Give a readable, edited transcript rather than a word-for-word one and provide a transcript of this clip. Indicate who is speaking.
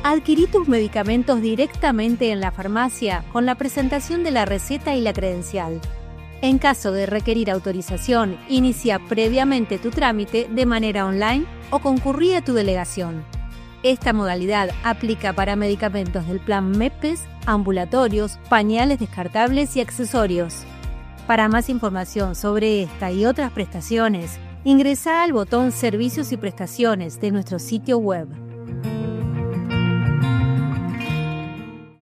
Speaker 1: Adquirí tus medicamentos directamente en la farmacia con la presentación de la receta y la credencial. En caso de requerir autorización, inicia previamente tu trámite de manera online o concurrí a tu delegación. Esta modalidad aplica para medicamentos del plan MEPES, ambulatorios, pañales descartables y accesorios. Para más información sobre esta y otras prestaciones, ingresa al botón Servicios y Prestaciones de nuestro sitio web.